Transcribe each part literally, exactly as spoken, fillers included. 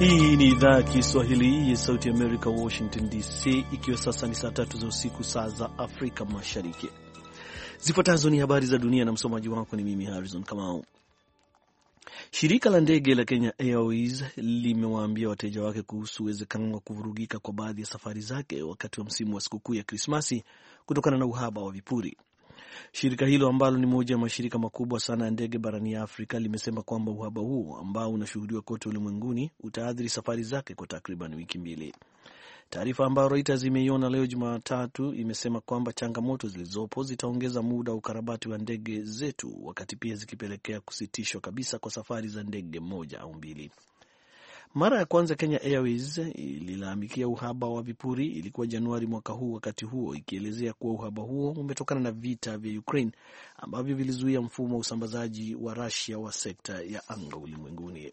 Hii ni idhaa ya Kiswahili ya Sauti Amerika, Washington D C, ikiwa sasa ni saa tatu za usiku, saa za Afrika Mashariki. Zifuatazo ni habari za dunia na msomaji wako ni mimi Harrison Kamau. Shirika la ndege la Kenya Airways limewaambia wateja wake kuhusu uwezekano wa kuvurugika kwa baadhi ya safari zake wakati wa msimu wa sikukuu ya Krismasi kutokana na uhaba wa vipuri. Shirika hilo ambalo ni moja ya mashirika makubwa sana ya ndege barani Afrika limesema kwamba uhaba huo ambao unashuhudiwa kote ulimwenguni utaathiri safari zake kwa takriban wiki mbili. Taarifa ambayo Reuters imeiona leo Jumatatu imesema kwamba changamoto zilizopo zitaongeza muda wa ukarabati wa ndege zetu, wakati pia zikipelekea kusitishwa kabisa kwa safari za ndege moja au mbili. Mara ya kwanza Kenya Airways ililalamikia uhaba wa vipuri ilikuwa Januari mwaka huu, wakati huo ikielezea kuwa uhaba huo umetokana na vita vya Ukraine ambavyo vilizuia mfumo wa usambazaji wa Russia wa sekta ya anga ulimwenguni.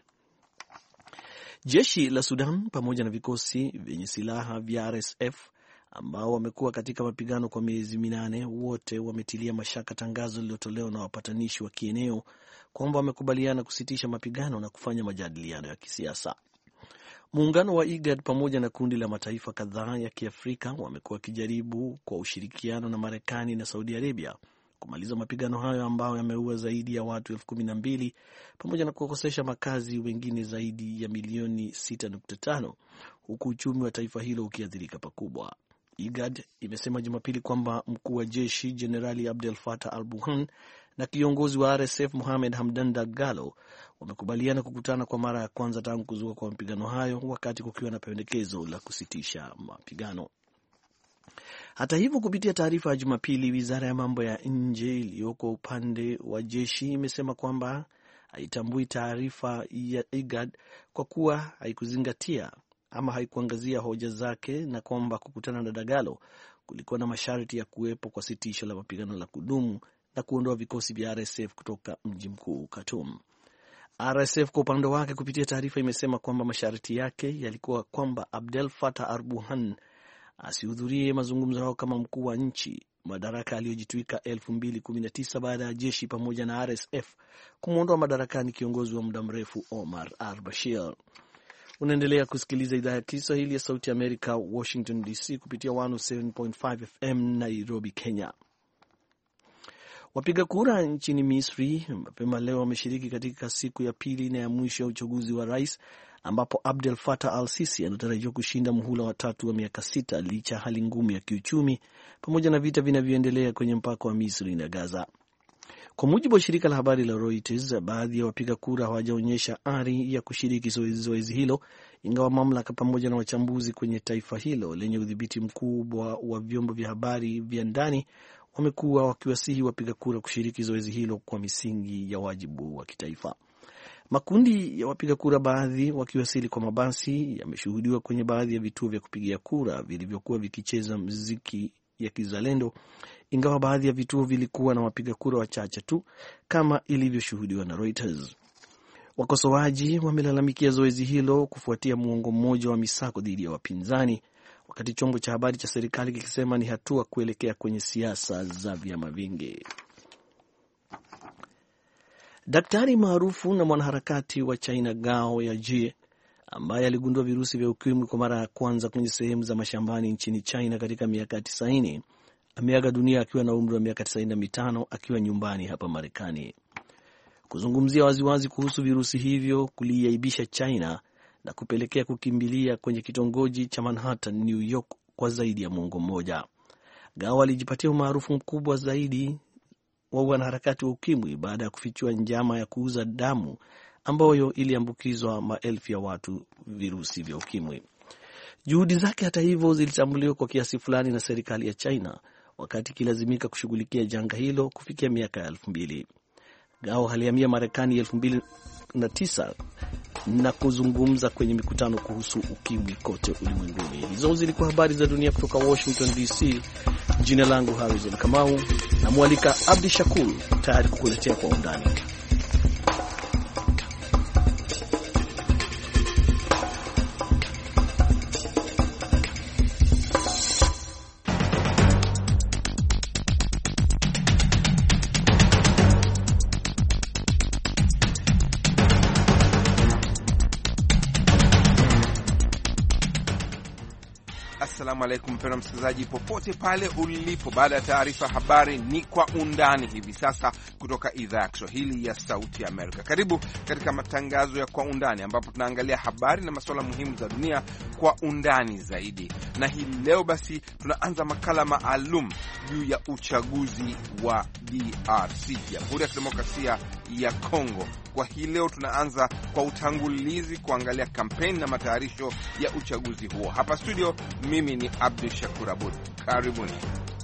Jeshi la Sudan pamoja na vikosi vyenye silaha vya R S F ambao wamekuwa katika mapigano kwa miezi minane, wote wametilia mashaka tangazo lililotolewa na wapatanishi wa kieneo kwamba wamekubaliana kusitisha mapigano na kufanya majadiliano ya kisiasa. Muungano wa IGAD pamoja na kundi la mataifa kadhaa ya Kiafrika wamekuwa wakijaribu kwa ushirikiano na Marekani na Saudi Arabia kumaliza mapigano hayo ambayo yameua zaidi ya watu elfu kumi na mbili pamoja na kuwakosesha makazi wengine zaidi ya milioni sita nukta tano, huku uchumi wa taifa hilo ukiathirika pakubwa. IGAD imesema Jumapili kwamba mkuu wa jeshi Jenerali Abdel Fattah al-Burhan na kiongozi wa R S F Mohamed Hamdan Dagalo wamekubaliana kukutana kwa mara ya kwanza tangu kuzuka kwa mapigano hayo, wakati kukiwa na pendekezo la kusitisha mapigano. Hata hivyo, kupitia taarifa ya Jumapili, wizara ya mambo ya nje iliyoko upande wa jeshi imesema kwamba haitambui taarifa ya IGAD kwa kuwa haikuzingatia ama haikuangazia hoja zake, na kwamba kukutana na Dagalo kulikuwa na masharti ya kuwepo kwa sitisho la mapigano la kudumu na kuondoa vikosi vya R S F kutoka mji mkuu Khartoum. R S F kwa upande wake kupitia taarifa imesema kwamba masharti yake yalikuwa kwamba Abdel Fattah al-Burhan asihudhurie mazungumzo yao kama mkuu wa nchi, madaraka aliyojitwika elfu mbili kumi na tisa baada ya jeshi pamoja na R S F kumwondoa madarakani kiongozi wa muda mrefu Omar al-Bashir. Unaendelea kusikiliza idhaa ya Kiswahili ya Sauti ya Amerika, Washington D C, kupitia mia moja na saba nukta tano F M Nairobi, Kenya. Wapiga kura nchini Misri mapema leo wameshiriki katika siku ya pili na ya mwisho ya uchaguzi wa rais, ambapo Abdel Fattah al-Sisi anatarajiwa kushinda muhula wa tatu wa miaka sita licha hali ngumu ya kiuchumi pamoja na vita vinavyoendelea kwenye mpaka wa Misri na Gaza. Kwa mujibu wa shirika la habari la Reuters, baadhi ya wapiga kura hawajaonyesha ari ya kushiriki zoezi hilo, ingawa mamlaka pamoja na wachambuzi kwenye taifa hilo lenye udhibiti mkubwa wa vyombo vya habari vya ndani wamekuwa wakiwasihi wapiga kura kushiriki zoezi hilo kwa misingi ya wajibu wa kitaifa. Makundi ya wapiga kura, baadhi wakiwasili kwa mabasi, yameshuhudiwa kwenye baadhi ya vituo vya kupigia kura vilivyokuwa vikicheza muziki ya kizalendo, ingawa baadhi ya vituo vilikuwa na wapiga kura wachache tu kama ilivyoshuhudiwa na Reuters. Wakosoaji wamelalamikia zoezi hilo kufuatia muongo mmoja wa misako dhidi ya wapinzani, wakati chombo cha habari cha serikali kikisema ni hatua kuelekea kwenye siasa za vyama vingi. Daktari maarufu na mwanaharakati wa China Gao Yajie, ambaye aligundua virusi vya ukimwi kwa mara ya kwanza kwenye sehemu za mashambani nchini China katika miaka tisaini, ameaga dunia akiwa na umri wa miaka tisaini na mitano akiwa nyumbani hapa Marekani. Kuzungumzia waziwazi kuhusu virusi hivyo kuliaibisha China na kupelekea kukimbilia kwenye kitongoji cha Manhattan, New York kwa zaidi ya mwongo mmoja. Gao alijipatia umaarufu mkubwa zaidi wa wanaharakati wa ukimwi baada ya kufichua njama ya kuuza damu ambayo iliambukizwa maelfu ya watu virusi vya ukimwi. Juhudi zake hata hivyo zilitambuliwa kwa kiasi fulani na serikali ya China wakati kilazimika kushughulikia janga hilo kufikia miaka ya elfu mbili. Gao alihamia Marekani elfu mbili na tisa na kuzungumza kwenye mikutano kuhusu ukimwi kote ulimwenguni. Hizo zilikuwa habari za dunia kutoka Washington D C. Jina langu Harrison Kamau, na mwalika Abdi Shakur tayari kukuletea kwa undani. Assalamu alaikum mpendwa msikilizaji popote pale ulipo. Baada ya taarifa habari ni kwa undani hivi sasa kutoka idhaa ya Kiswahili ya Sauti ya Amerika. Karibu katika matangazo ya kwa undani ambapo tunaangalia habari na masuala muhimu za dunia kwa undani zaidi. Na hii leo basi tunaanza makala maalum juu ya uchaguzi wa D R C, Jamhuri ya Kidemokrasia ya Kongo. Kwa hii leo tunaanza kwa utangulizi kuangalia kampeni na matayarisho ya uchaguzi huo. Hapa studio mimi ni Abdul Shakur Abud. Karibuni.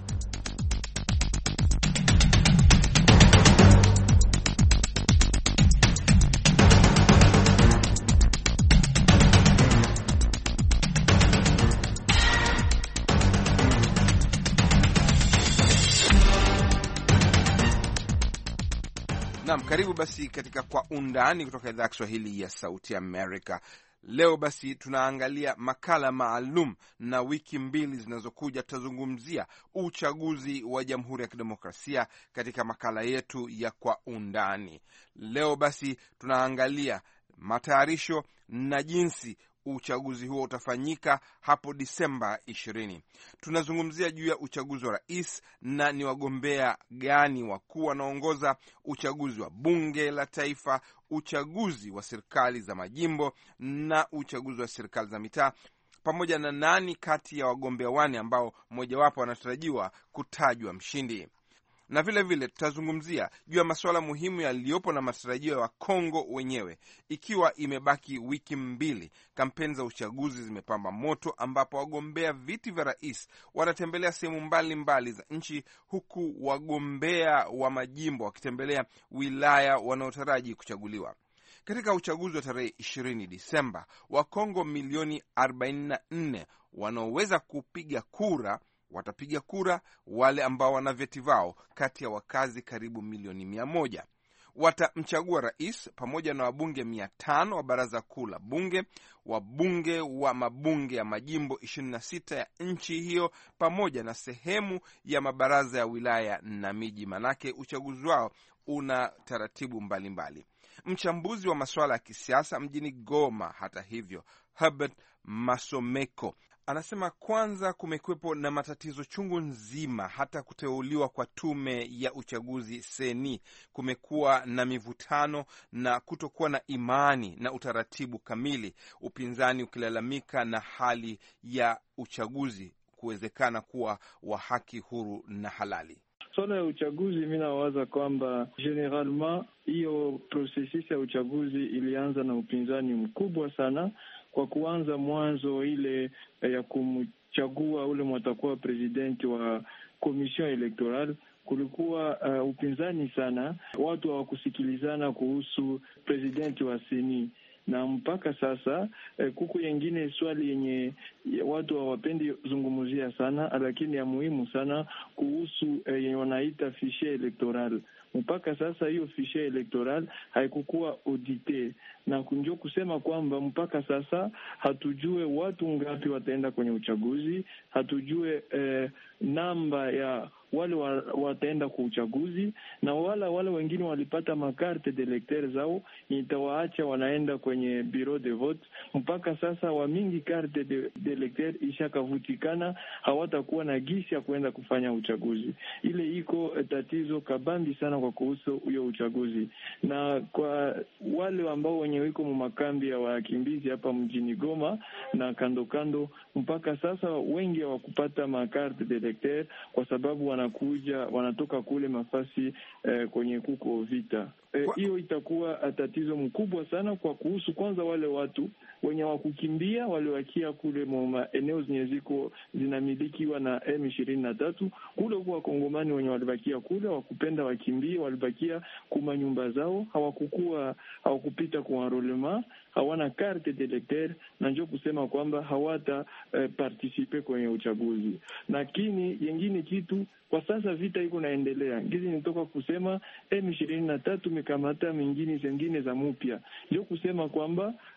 Naam, karibu basi katika kwa undani kutoka idhaa ya Kiswahili ya Sauti ya Amerika. Leo basi tunaangalia makala maalum, na wiki mbili zinazokuja tutazungumzia uchaguzi wa Jamhuri ya Kidemokrasia katika makala yetu ya kwa undani. Leo basi tunaangalia matayarisho na jinsi uchaguzi huo utafanyika hapo Disemba ishirini. Tunazungumzia juu ya uchaguzi wa rais na ni wagombea gani wakuu wanaongoza uchaguzi wa bunge la taifa, uchaguzi wa serikali za majimbo na uchaguzi wa serikali za mitaa, pamoja na nani kati ya wagombea wani ambao mmojawapo wanatarajiwa kutajwa mshindi. Na vile vile tutazungumzia juu ya masuala muhimu yaliyopo na matarajio ya Kongo wenyewe. Ikiwa imebaki wiki mbili, kampeni za uchaguzi zimepamba moto, ambapo wagombea viti vya rais wanatembelea sehemu mbalimbali za nchi, huku wagombea wa majimbo wakitembelea wilaya wanaotaraji kuchaguliwa. Katika uchaguzi wa tarehe ishirini Disemba, Wakongo milioni arobaini na nne wanaoweza kupiga kura watapiga kura. Wale ambao wana vyeti vao kati ya wakazi karibu milioni mia moja watamchagua rais pamoja na wabunge mia tano wa baraza kuu la bunge, wabunge wa mabunge ya majimbo ishirini na sita ya nchi hiyo, pamoja na sehemu ya mabaraza ya wilaya na miji. Manake uchaguzi wao una taratibu mbalimbali. Mchambuzi wa masuala ya kisiasa mjini Goma, hata hivyo, Herbert Masomeko, anasema kwanza kumekwepo na matatizo chungu nzima, hata kuteuliwa kwa tume ya uchaguzi seni kumekuwa na mivutano na kutokuwa na imani na utaratibu kamili, upinzani ukilalamika na hali ya uchaguzi kuwezekana kuwa wa haki, huru na halali. Swala ya uchaguzi, mimi nawaza kwamba generalement hiyo processus ya uchaguzi ilianza na upinzani mkubwa sana. Kwa kuanza mwanzo ile ya kumchagua ule mwatakuwa presidenti wa commission electoral, kulikuwa uh, upinzani sana, watu hawakusikilizana kuhusu presidenti wa seni. Na mpaka sasa eh, kuku yengine swali yenye watu hawapendi zungumzia sana, lakini ya muhimu sana kuhusu eh, yenye wanaita fichier electoral. Mpaka sasa hiyo fichier electoral haikukuwa audite, na kunjo kusema kwamba mpaka sasa hatujue watu ngapi wataenda kwenye uchaguzi, hatujue eh, namba ya wale wataenda kwa uchaguzi, na wala wale wengine walipata makarte de electeur zao itawaacha wanaenda kwenye bureau de vote. Mpaka sasa wa mingi carte de, de electeur ishakavutikana, hawatakuwa na gisi ya kuenda kufanya uchaguzi. Ile iko tatizo kabambi sana kwa kuhusu hiyo uchaguzi. Na kwa wale ambao wenye wiko mu makambi ya wakimbizi hapa mjini Goma na kando kando, mpaka sasa wengi hawakupata makarte de electeur kwa sababu wanakuja wanatoka kule mafasi eh, kwenye kuko vita. Hiyo eh, itakuwa tatizo mkubwa sana kwa kuhusu kwanza wale watu wenye wakukimbia waliwakia kule mwa eneo zenye ziko zinamilikiwa na M ishirini na tatu. Kule kwa Kongomani wenye walibakia kule wakupenda wakimbie, walibakia kuma nyumba zao, hawakukua hawakupita kwa enrollment, hawana carte d'électeur, na njoo kusema kwamba hawata eh, participer kwenye uchaguzi. Lakini yengine kitu kwa sasa vita iko naendelea. Ngizi nitoka kusema M ishirini na tatu mekamata mingine zingine za mupya. Ndio kusema kwamba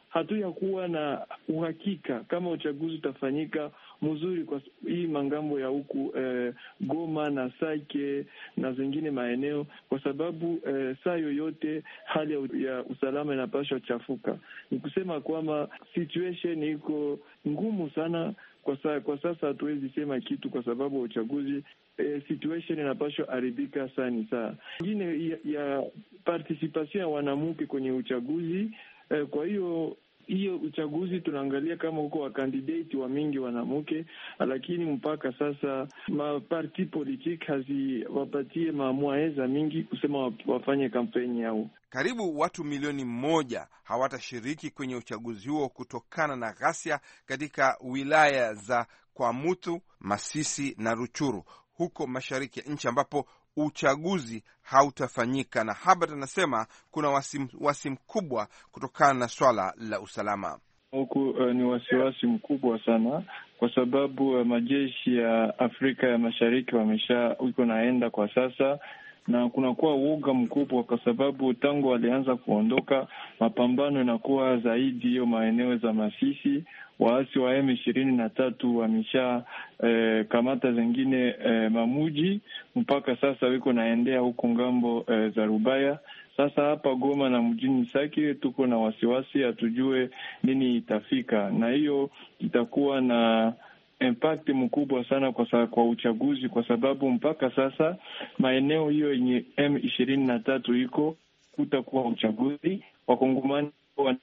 hatuyakuwa na uhakika kama uchaguzi utafanyika mzuri kwa hii mangambo ya huku eh, Goma na Sake na zingine maeneo, kwa sababu eh, saa yoyote hali ya usalama inapaswa chafuka. Ni kusema kwamba situation iko ngumu sana kwa sa, kwa sasa hatuwezi sema kitu kwa sababu ya uchaguzi. E, situation inapaswa haribika sana sana. Ingine ya, ya participation ya wanamke kwenye uchaguzi. E, kwa hiyo hiyo uchaguzi tunaangalia kama huko wakandidati wa mingi wanamke, lakini mpaka sasa maparti politique haziwapatie mamwaeza mingi kusema wafanye kampeni yao. Karibu watu milioni moja hawatashiriki kwenye uchaguzi huo kutokana na ghasia katika wilaya za Kwamutu, Masisi na Ruchuru huko mashariki ya nchi ambapo uchaguzi hautafanyika, na Habart anasema kuna wasiwasi mkubwa kutokana na swala la usalama. Huku uh, ni wasiwasi mkubwa sana kwa sababu uh, majeshi ya Afrika ya Mashariki wamesha uko naenda kwa sasa, na kunakuwa uoga mkubwa kwa sababu tangu walianza kuondoka mapambano inakuwa zaidi hiyo maeneo za Masisi. Waasi wa M ishirini na tatu wamesha eh, kamata zingine eh, mamuji mpaka sasa wiko naendea huko ngambo eh, za Rubaya. Sasa hapa Goma na mjini Sake tuko na wasiwasi, hatujue nini itafika, na hiyo itakuwa na impact mkubwa sana kwa, kwa uchaguzi, kwa sababu mpaka sasa maeneo hiyo yenye M ishirini na tatu iko kutakuwa uchaguzi, wakongomani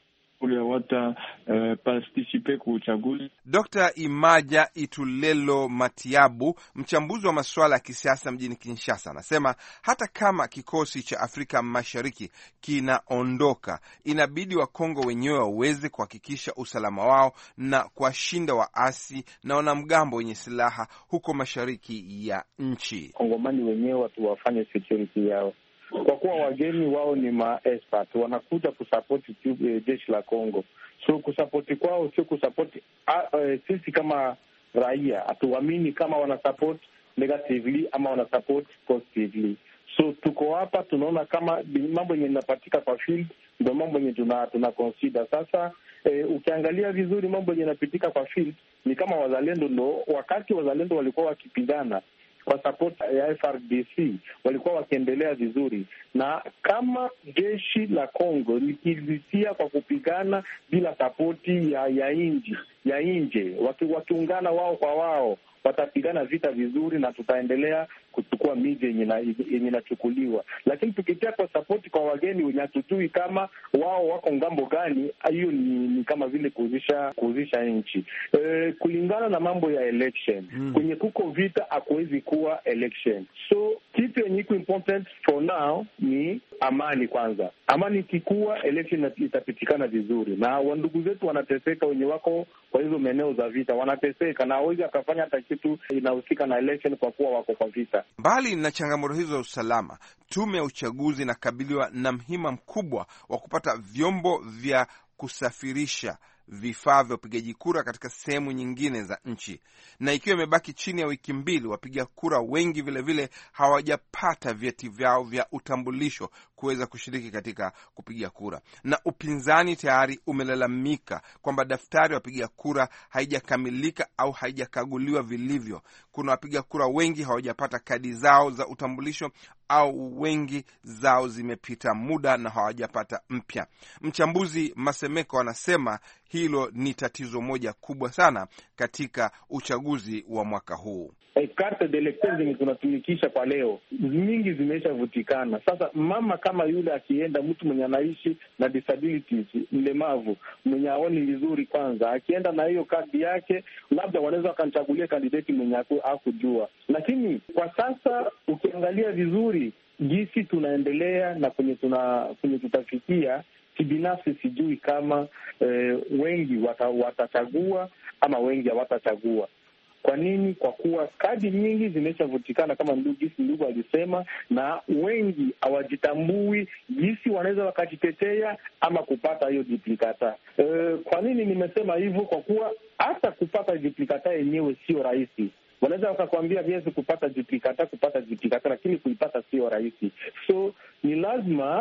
ule wata uh, participe kwa uchaguzi. Doctor Imaja Itulelo Matiabu, mchambuzi wa masuala ya kisiasa mjini Kinshasa, anasema hata kama kikosi cha Afrika Mashariki kinaondoka, inabidi Wakongo wenyewe waweze kuhakikisha usalama wao na kuwashinda waasi na wanamgambo wenye silaha huko mashariki ya nchi. Kongomani wenyewe watu wafanye security yao, kwa kuwa wageni wao ni ma-expert wanakuja kusapoti jeshi la Kongo. So kusapoti kwao sio kusapoti uh, uh, sisi kama raia hatuamini kama wanasupport negatively ama wanasupport positively. So tuko hapa tunaona kama mambo yenye inapatika kwa field ndio mambo yenye tuna tuna consider sasa. Eh, ukiangalia vizuri mambo yenye yanapitika kwa field ni kama wazalendo ndo wakati wazalendo walikuwa wakipigana kwa support ya F R D C walikuwa wakiendelea vizuri, na kama jeshi la Kongo likizitia kwa kupigana bila sapoti ya ya inji ya nje, wakiungana wao kwa wao watapigana vita vizuri na tutaendelea kuchukua miji yenye inachukuliwa. Lakini tukitia kwa sapoti kwa wageni wenye hatujui kama wao wako ngambo gani, hiyo ni, ni kama vile kuuzisha kuuzisha nchi. E, kulingana na mambo ya election mm. kwenye kuko vita hakuwezi kuwa election. So kitu yenye iko important for now ni amani kwanza. Amani ikikuwa election itapitikana vizuri, na wandugu zetu wanateseka wenye wako kwa hizo maeneo za vita wanateseka, na hawezi akafanya hata kitu inahusika na election kwa kuwa wako kwa vita. Mbali na changamoto hizo za usalama, tume ya uchaguzi inakabiliwa na mhima mkubwa wa kupata vyombo vya kusafirisha vifaa vya upigaji kura katika sehemu nyingine za nchi, na ikiwa imebaki chini ya wiki mbili, wapiga kura wengi vilevile vile hawajapata vyeti vyao vya utambulisho kuweza kushiriki katika kupiga kura, na upinzani tayari umelalamika kwamba daftari ya wapiga kura haijakamilika au haijakaguliwa vilivyo. Kuna wapiga kura wengi hawajapata kadi zao za utambulisho au wengi zao zimepita muda na hawajapata mpya. Mchambuzi Masemeko anasema hilo ni tatizo moja kubwa sana katika uchaguzi wa mwaka huu. E, karte de electeur zenye tunatumikisha kwa leo mingi zimeshavutikana. Sasa mama kama yule akienda, mtu mwenye anaishi na disabilities, mlemavu mwenye aoni vizuri, kwanza akienda na hiyo kadi yake, labda wanaweza wakamchagulia kandidati mwenye hakujua. Lakini kwa sasa ukiangalia vizuri jinsi tunaendelea na kwenye tuna kwenye tutafikia, kibinafsi sijui kama eh, wengi wata, watachagua ama wengi hawatachagua. Kwa nini? Kwa kuwa kadi nyingi zimeshavutikana kama ndugu jinsi ndugu alisema, na wengi hawajitambui jinsi wanaweza wakajitetea ama kupata hiyo duplicata. E, kwa nini nimesema hivyo? Kwa kuwa hata kupata duplicata yenyewe sio rahisi. Wanaweza wakakwambia viezi kupata duplicata kupata duplicata, lakini kuipata sio rahisi. So ni lazima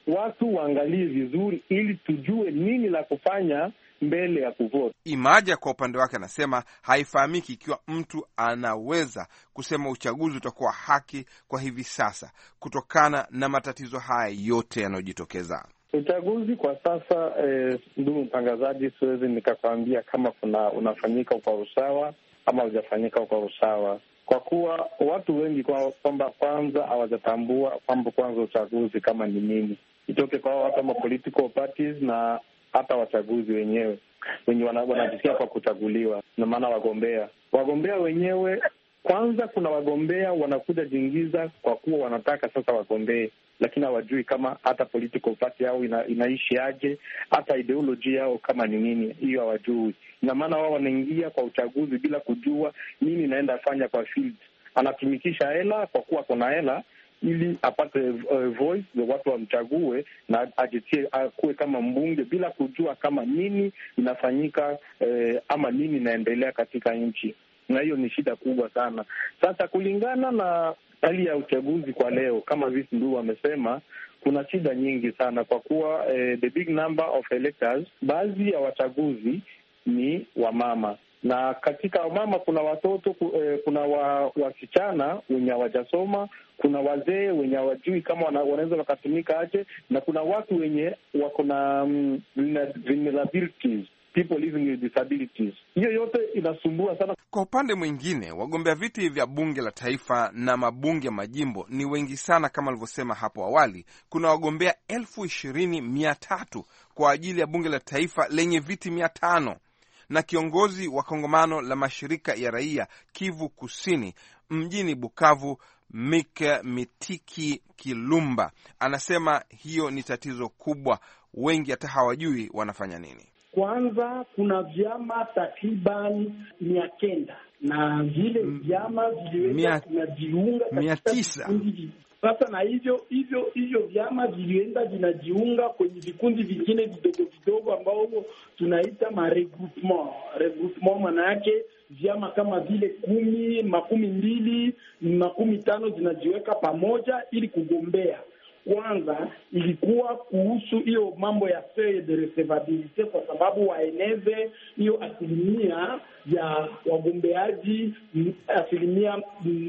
watu waangalie vizuri, ili tujue nini la kufanya mbele ya kuvota. Imaja kwa upande wake anasema haifahamiki ikiwa mtu anaweza kusema uchaguzi utakuwa haki kwa hivi sasa kutokana na matatizo haya yote yanayojitokeza. Uchaguzi kwa sasa, eh, ndugu mtangazaji, siwezi nikakwambia kama kuna unafanyika kwa usawa ama hujafanyika kwa usawa, kwa kuwa watu wengi kwa kwamba kwanza hawajatambua kwamba kwanza uchaguzi kama ni nini, itoke kwa watu ama political parties na hata wachaguzi wenyewe wenye wanajisikia kwa kuchaguliwa, na maana wagombea wagombea wenyewe. Kwanza kuna wagombea wanakuja jingiza kwa kuwa wanataka sasa wagombee, lakini hawajui kama hata political party yao ina, inaishi aje, hata ideology yao kama ni nini, hiyo hawajui. Ina maana wao wanaingia kwa uchaguzi bila kujua nini inaenda fanya kwa field. Anatumikisha hela kwa kuwa kuna hela ili apate uh, voice ya watu wamchague na ajitie akuwe kama mbunge bila kujua kama nini inafanyika eh, ama nini inaendelea katika nchi, na hiyo ni shida kubwa sana. Sasa kulingana na hali ya uchaguzi kwa leo, kama vile ndugu wamesema, kuna shida nyingi sana kwa kuwa eh, the big number of electors, baadhi ya wachaguzi ni wamama, na katika wamama kuna watoto, kuna wasichana wenye hawajasoma, kuna wazee wenye hawajui kama wanaweza wakatumika aje, na kuna watu wenye wako na um, vulnerabilities, people living with disabilities. Hiyo yote inasumbua sana. Kwa upande mwingine, wagombea viti vya bunge la taifa na mabunge ya majimbo ni wengi sana. Kama alivyosema hapo awali, kuna wagombea elfu ishirini mia tatu kwa ajili ya bunge la taifa lenye viti mia tano. Na kiongozi wa kongamano la mashirika ya raia Kivu Kusini mjini Bukavu, Mike Mitiki Kilumba, anasema hiyo ni tatizo kubwa, wengi hata hawajui wanafanya nini. Kwanza kuna vyama takriban mia kenda na vile vyama viliweza kujiunga mia tisa sasa, na hivyo hivyo hivyo vyama vilienda vinajiunga kwenye vikundi vingine vidogo vidogo ambao tunaita ma regroupement. Regroupement maana yake vyama kama vile kumi, makumi mbili, makumi tano zinajiweka pamoja ili kugombea. Kwanza ilikuwa kuhusu hiyo mambo ya feuille de recevabilité, kwa sababu waeneze hiyo asilimia ya wagombeaji asilimia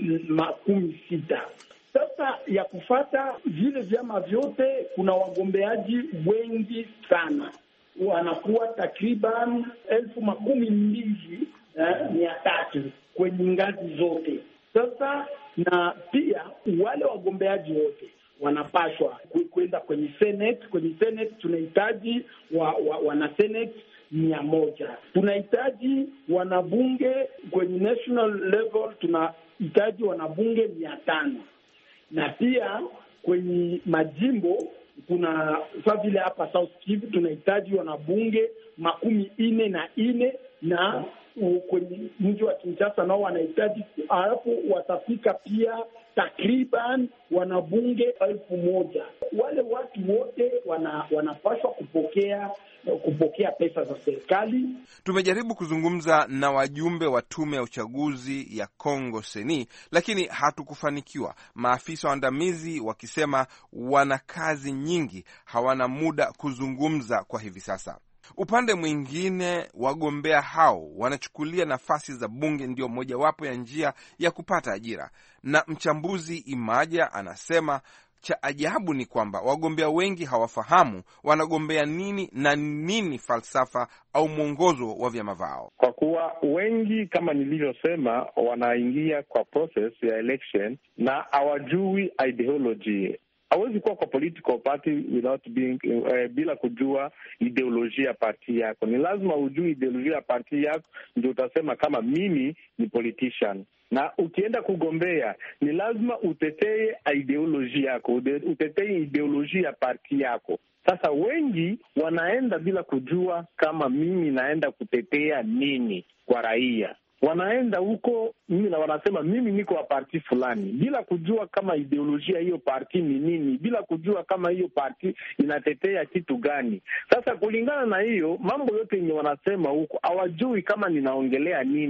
makumi sita. Sasa ya kufata vile vyama vyote, kuna wagombeaji wengi sana, wanakuwa takriban elfu makumi mbili eh, mia tatu kwenye ngazi zote. Sasa na pia wale wagombeaji wote wanapashwa kwenda kwenye Senate. Kwenye Senate tunahitaji wa, wa, wana Senate mia moja. Tunahitaji wanabunge kwenye national level, tunahitaji wanabunge mia tano. Na pia kwenye majimbo kuna sasa vile hapa South Kivu tunahitaji wanabunge makumi ine na ine, na kwenye mji wa Kinshasa nao wanahitaji, hapo watafika pia takriban wanabunge elfu moja. Wale watu wote wana, wanapaswa kupokea kupokea pesa za serikali. Tumejaribu kuzungumza na wajumbe wa tume ya uchaguzi ya Kongo Seni, lakini hatukufanikiwa. Maafisa waandamizi wakisema wana kazi nyingi, hawana muda kuzungumza kwa hivi sasa. Upande mwingine, wagombea hao wanachukulia nafasi za bunge ndio mojawapo ya njia ya kupata ajira, na mchambuzi Imaja anasema cha ajabu ni kwamba wagombea wengi hawafahamu wanagombea nini na nini falsafa au mwongozo wa vyama vao, kwa kuwa wengi kama nilivyosema wanaingia kwa process ya election na hawajui ideology. Hawezi kuwa kwa political party without being uh, bila kujua ideolojia ya party yako. Ni lazima ujue ideolojia ya party yako ndio utasema kama mimi ni politician. Na ukienda kugombea ni lazima utetee ideolojia yako, utetee ideolojia ya party yako. Sasa wengi wanaenda bila kujua kama mimi naenda kutetea nini kwa raia. Wanaenda huko mimi na wanasema mimi niko wa parti fulani bila kujua kama ideolojia hiyo parti ni nini, bila kujua kama hiyo parti inatetea kitu gani. Sasa kulingana na hiyo mambo yote yenye wanasema huko hawajui kama ninaongelea nini.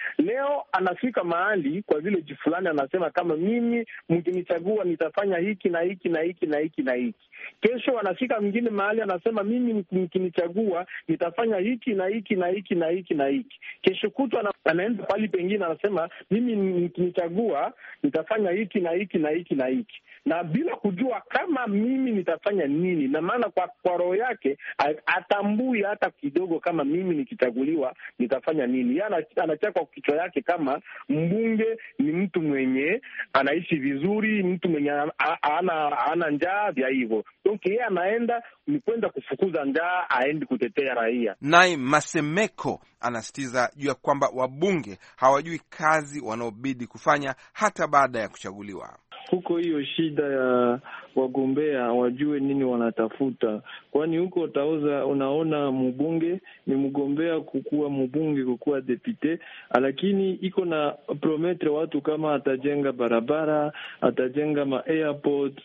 Leo anafika mahali kwa vile ji fulani anasema kama mimi mkinichagua nitafanya hiki na hiki na hiki na hiki na hiki. Kesho anafika mwingine mahali anasema mimi mkinichagua nitafanya hiki na hiki na hiki na hiki na hiki. Kesho kutwa anaenda pali pengine anasema mimi mkinichagua nitafanya hiki na hiki na hiki na hiki, na bila kujua kama mimi nitafanya nini. Na maana kwa, kwa roho yake atambui hata kidogo kama mimi nikichaguliwa nitafanya nini. Yeye anachaka kwa kichwa yake kama mbunge ni mtu mwenye anaishi vizuri, mtu mwenye ana ana njaa vya hivyo. Donc yeye anaenda ni kwenda kufukuza njaa, aendi kutetea raia. Naye Masemeko anasitiza juu ya kwamba wabunge hawajui kazi wanaobidi kufanya hata baada ya kuchaguliwa. Huko hiyo shida ya wagombea wajue nini wanatafuta, kwani huko utauza unaona mbunge ni mgombea kukuwa mbunge kukuwa depute, lakini iko na prometre watu kama atajenga barabara, atajenga ma airport,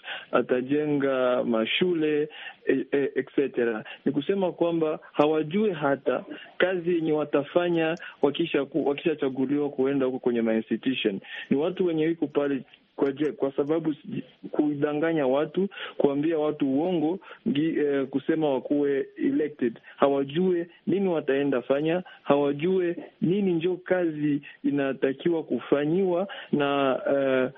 atajenga mashule e, e, et cetera. Ni kusema kwamba hawajue hata kazi yenye watafanya wakisha wakisha chaguliwa kuenda huko kwenye ma institution. Ni watu wenye wiko pale Kwa, je, kwa sababu kudanganya watu, kuambia watu uongo, eh, kusema wakuwe elected. Hawajue nini wataenda fanya, hawajue nini njo kazi inatakiwa kufanyiwa na uh,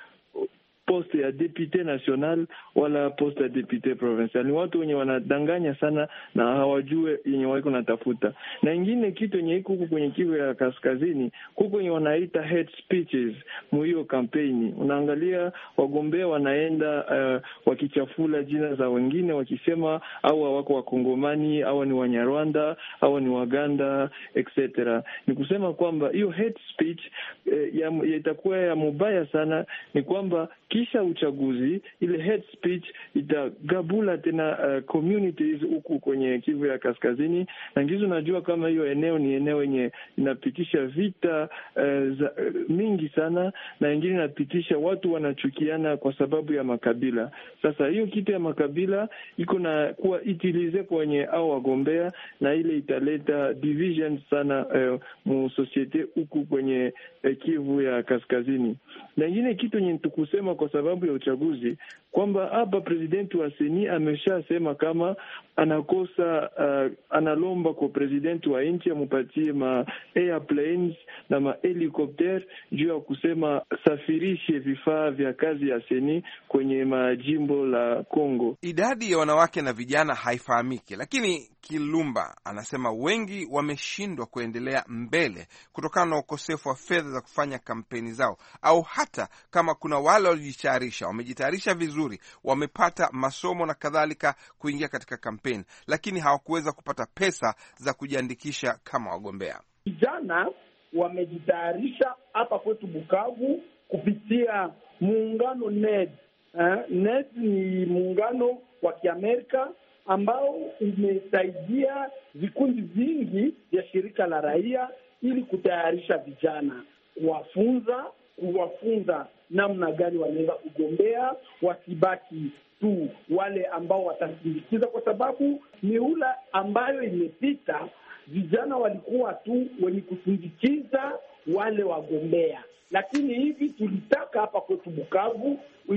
poste ya depute national wala poste ya depute provincial. Ni watu wenye wanadanganya sana na hawajue yenye wako natafuta. Na ingine kitu yenye iko huko kwenye Kivu ya Kaskazini, huko wenye wanaita hate speeches mu hiyo kampeni. Unaangalia wagombea wanaenda uh, wakichafula jina za wengine, wakisema au wako wakongomani au ni Wanyarwanda au ni Waganda et cetera. Ni kusema kwamba hiyo hate speech eh, ya, ya itakuwa ya mubaya sana. Ni kwamba kisha uchaguzi ile hate speech itagabula tena uh, communities huku kwenye Kivu ya Kaskazini, na ngizo najua kama hiyo eneo ni eneo yenye inapitisha vita uh, za, uh, mingi sana, na ingine inapitisha watu wanachukiana kwa sababu ya makabila. Sasa hiyo kitu ya makabila iko na kuwa utilize kwenye au wagombea, na ile italeta division sana uh, mu societe huku kwenye uh, Kivu ya Kaskazini. Na ingine kitu yenye tukusema kwa sababu ya uchaguzi kwamba hapa presidenti wa Seni ameshasema kama anakosa uh, analomba kwa presidenti wa nchi amupatie ma airplanes na ma helicopter juu ya kusema safirishe vifaa vya kazi ya Seni kwenye majimbo la Kongo. Idadi ya wanawake na vijana haifahamiki, lakini Kilumba anasema wengi wameshindwa kuendelea mbele kutokana na ukosefu wa fedha za kufanya kampeni zao, au hata kama kuna wale walijitayarisha, wamejitayarisha vizuri, wamepata masomo na kadhalika kuingia katika kampeni, lakini hawakuweza kupata pesa za kujiandikisha kama wagombea. Vijana wamejitayarisha hapa kwetu Bukavu kupitia muungano N E D. Eh, N E D ni muungano wa Kiamerika ambao umesaidia vikundi vingi vya shirika la raia ili kutayarisha vijana, kuwafunza kuwafunza namna gani wanaweza kugombea, wasibaki tu wale ambao watasindikiza, kwa sababu miula ambayo imepita vijana walikuwa tu wenye kusindikiza wale wagombea. Lakini hivi tulitaka hapa kwetu Bukavu,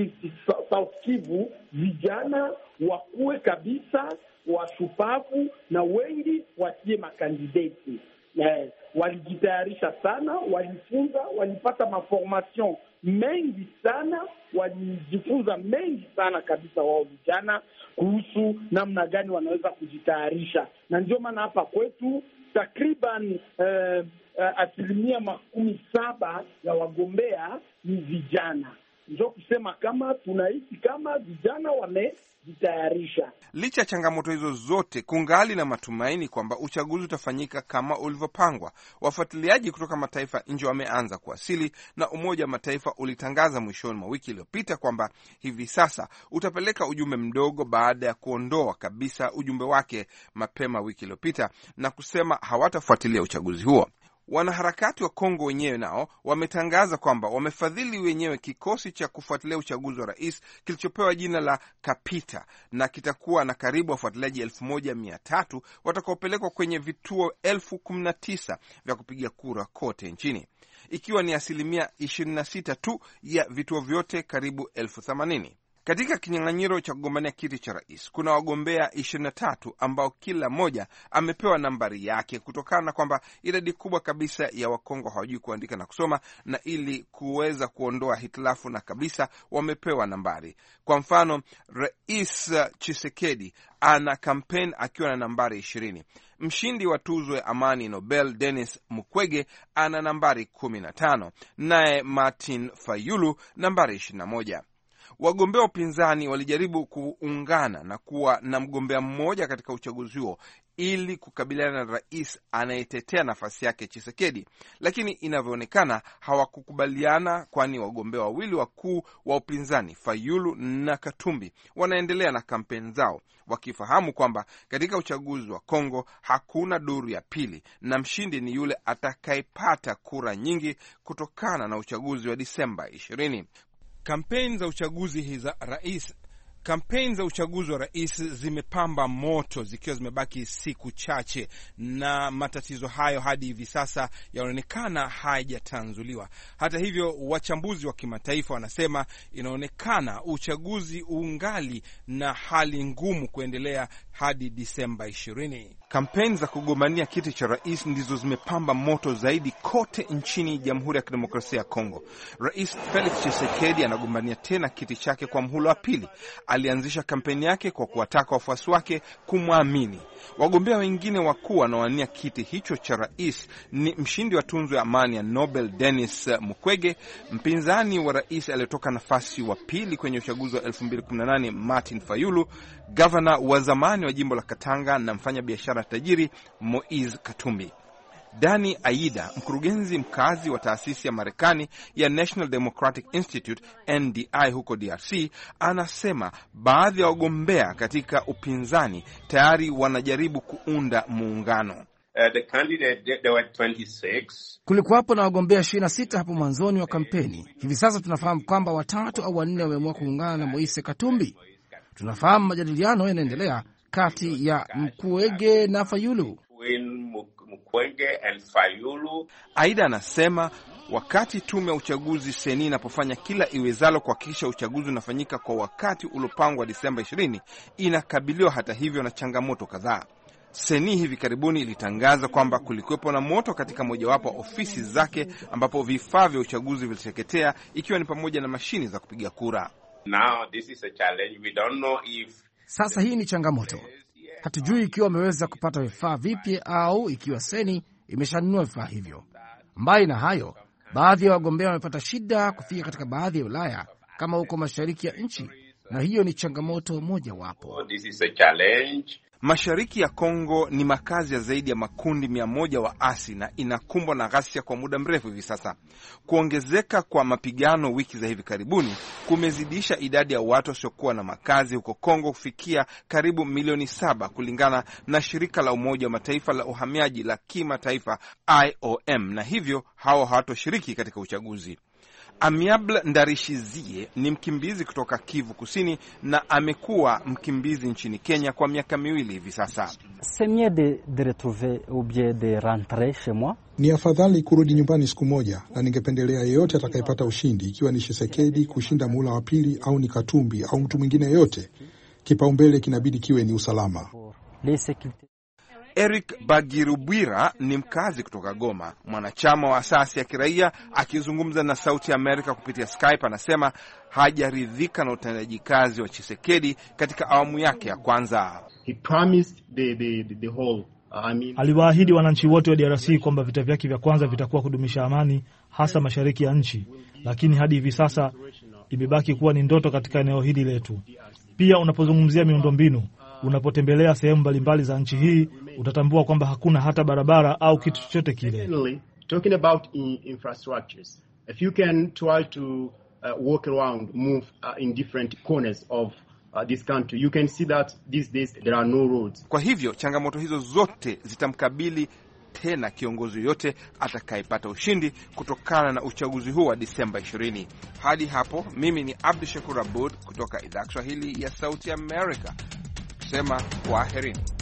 South Kivu, vijana wakuwe kabisa washupavu na wengi watie makandidati. Eh, walijitayarisha sana, walifunza, walipata maformation mengi sana, walijifunza mengi sana kabisa wao vijana kuhusu namna gani wanaweza kujitayarisha. Na ndio maana hapa kwetu takriban eh, Uh, asilimia makumi saba ya wagombea ni vijana. Ndio kusema kama tunaishi kama vijana wamejitayarisha. Licha ya changamoto hizo zote, kungali na matumaini kwamba uchaguzi utafanyika kama ulivyopangwa. Wafuatiliaji kutoka mataifa nje wameanza kuwasili, na Umoja wa Mataifa ulitangaza mwishoni mwa wiki iliyopita kwamba hivi sasa utapeleka ujumbe mdogo baada ya kuondoa kabisa ujumbe wake mapema wiki iliyopita na kusema hawatafuatilia uchaguzi huo. Wanaharakati wa Kongo wenyewe nao wametangaza kwamba wamefadhili wenyewe kikosi cha kufuatilia uchaguzi wa rais kilichopewa jina la Kapita, na kitakuwa na karibu wafuatiliaji elfu moja mia tatu watakaopelekwa kwenye vituo elfu kumi na tisa vya kupiga kura kote nchini, ikiwa ni asilimia ishirini na sita tu ya vituo vyote karibu elfu themanini. Katika kinyang'anyiro cha kugombania kiti cha rais kuna wagombea ishirini na tatu ambao kila mmoja amepewa nambari yake, kutokana na kwamba idadi kubwa kabisa ya Wakongo hawajui kuandika na kusoma, na ili kuweza kuondoa hitilafu na kabisa wamepewa nambari. Kwa mfano, Rais Tshisekedi ana kampeni akiwa na nambari ishirini. Mshindi wa tuzo ya amani Nobel Denis Mukwege ana nambari kumi na tano, naye Martin Fayulu nambari ishirini na moja. Wagombea wa upinzani walijaribu kuungana na kuwa na mgombea mmoja katika uchaguzi huo ili kukabiliana na rais anayetetea nafasi yake Tshisekedi, lakini inavyoonekana hawakukubaliana, kwani wagombea wawili wakuu wa upinzani Fayulu na Katumbi wanaendelea na kampeni zao, wakifahamu kwamba katika uchaguzi wa Kongo hakuna duru ya pili na mshindi ni yule atakayepata kura nyingi kutokana na uchaguzi wa Disemba ishirini. Kampeni za uchaguzi za rais Kampeni za uchaguzi wa rais zimepamba moto zikiwa zimebaki siku chache, na matatizo hayo hadi hivi sasa yanaonekana hayajatanzuliwa. Hata hivyo, wachambuzi wa kimataifa wanasema inaonekana uchaguzi ungali na hali ngumu kuendelea hadi Disemba ishirini. Kampeni za kugombania kiti cha rais ndizo zimepamba moto zaidi kote nchini Jamhuri ya Kidemokrasia ya Kongo. Rais Felix Tshisekedi anagombania tena kiti chake kwa mhula wa pili. Alianzisha kampeni yake kwa kuwataka wafuasi wake kumwamini. Wagombea wengine wakuu wanaowania kiti hicho cha rais ni mshindi wa tunzo ya amani ya Nobel Denis Mukwege, mpinzani wa rais aliyetoka nafasi wa pili kwenye uchaguzi wa elfu mbili kumi na nane Martin Fayulu, gavana wa zamani wa jimbo la Katanga na mfanya biashara tajiri Moise Katumbi. Dani Aida, mkurugenzi mkazi wa taasisi ya Marekani ya National Democratic Institute N D I huko D R C, anasema baadhi ya wagombea katika upinzani tayari wanajaribu kuunda muungano. Uh, the candidate, there were twenty-six. Kulikuwapo na wagombea ishirini na sita hapo mwanzoni wa kampeni. Hivi sasa tunafahamu kwamba watatu au wanne wameamua kuungana na Moise Katumbi. Tunafahamu majadiliano yanaendelea kati ya Mukwege na Fayulu. Aida anasema wakati tume ya uchaguzi seni inapofanya kila iwezalo kuhakikisha uchaguzi unafanyika kwa wakati uliopangwa Disemba ishirini, inakabiliwa hata hivyo na changamoto kadhaa. Seni hivi karibuni ilitangaza kwamba kulikuwepo na moto katika mojawapo wa ofisi zake ambapo vifaa vya uchaguzi viliteketea, ikiwa ni pamoja na mashini za kupiga kura. Now, this is a challenge. We don't know if... Sasa hii ni changamoto. Hatujui ikiwa wameweza kupata vifaa vipya au ikiwa seni imeshanunua vifaa hivyo. Mbali na hayo, baadhi ya wagombea wamepata shida kufika katika baadhi ya wilaya kama huko mashariki ya nchi, na hiyo ni changamoto moja wapo. This is a challenge. Mashariki ya Kongo ni makazi ya zaidi ya makundi mia moja waasi na inakumbwa na ghasia kwa muda mrefu hivi sasa. Kuongezeka kwa mapigano wiki za hivi karibuni kumezidisha idadi ya watu wasiokuwa na makazi huko Kongo kufikia karibu milioni saba, kulingana na shirika la Umoja wa Mataifa la uhamiaji la kimataifa I O M, na hivyo hao hawatoshiriki katika uchaguzi. Amiable Ndarishizie ni mkimbizi kutoka Kivu Kusini na amekuwa mkimbizi nchini Kenya kwa miaka miwili hivi sasa. Ni afadhali kurudi nyumbani siku moja, na ningependelea yeyote atakayepata ushindi, ikiwa ni Tshisekedi kushinda muhula wa pili au ni Katumbi au mtu mwingine yote. Kipaumbele kinabidi kiwe ni usalama. Eric Bagirubwira ni mkazi kutoka Goma, mwanachama wa asasi ya kiraia. Akizungumza na Sauti ya Amerika kupitia Skype, anasema hajaridhika na utendaji kazi wa Tshisekedi katika awamu yake ya kwanza. He promised the, the, the, the whole, uh, I mean... Aliwaahidi wananchi wote wa D R C kwamba vita vyake vya kwanza vitakuwa kudumisha amani, hasa mashariki ya nchi, lakini hadi hivi sasa imebaki kuwa ni ndoto katika eneo hili letu. Pia unapozungumzia miundombinu, unapotembelea sehemu mbalimbali za nchi hii, utatambua kwamba hakuna hata barabara au kitu chochote kile. Talking about infrastructures, if you can try to uh, walk around, move uh, in different corners of uh, this country, you can see that these days there are no roads. Kwa hivyo changamoto hizo zote zitamkabili tena kiongozi yote atakayepata ushindi kutokana na uchaguzi huu wa Disemba ishirini. Hadi hapo mimi ni Abdu Shakur Abud kutoka idhaa Kiswahili ya Sauti Amerika kusema kwaherini.